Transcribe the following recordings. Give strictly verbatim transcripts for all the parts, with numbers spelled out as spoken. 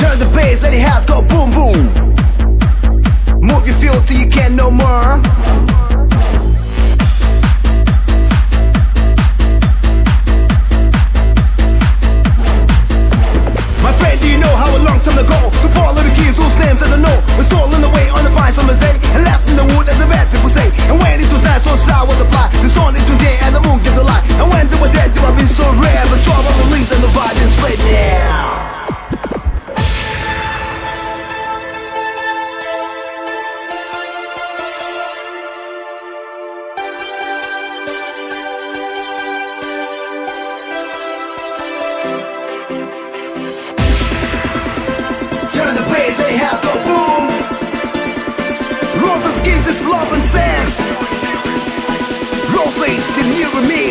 Turn the bass, let it house go boom boom. Move your feel till you can't no more. My friend, do you know how a long time ago the four little kids whose names I don't know were stolen away on a fine summer's day and left in the wood, as the bad people say. And when it was nice, so sour was the fly. The sun is today and the moon gives a light. And when they were dead, they have been so rare. But trouble the leaves and the violence spread now. Turn the bass, they have go boom. Roll the skins, this love and sex. Roll face, the new remix.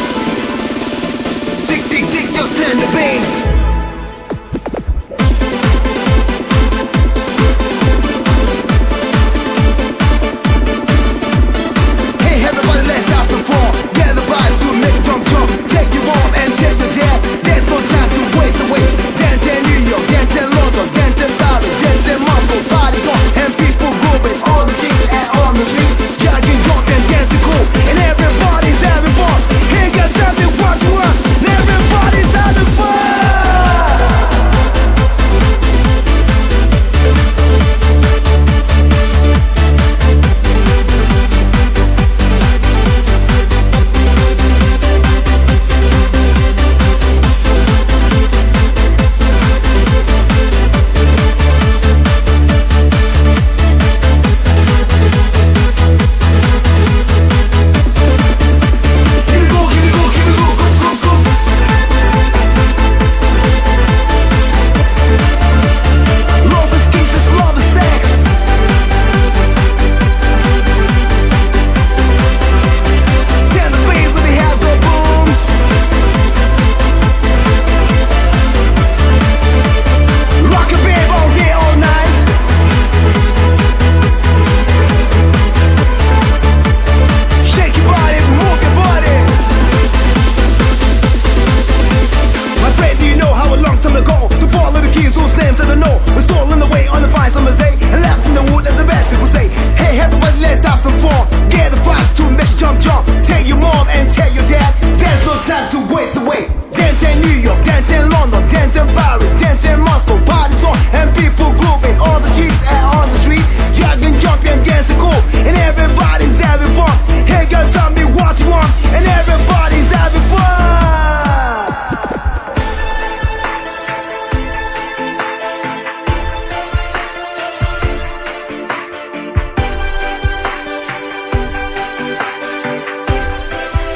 Tick, tick, tick, just turn the bass. Hey everybody, let's have some fun. Get the vibe to make jump jump. Take your mom and take your dad. There's no time to waste away. Dance in New York, dance in London, dance in Paris, dance in Moscow. Party's on and people moving. All the chicks and on the street, judging, drunk and dancing cool. And everybody's having fun. Ain't got something what to us. And everybody's having fun.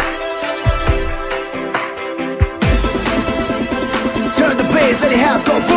Let it have go.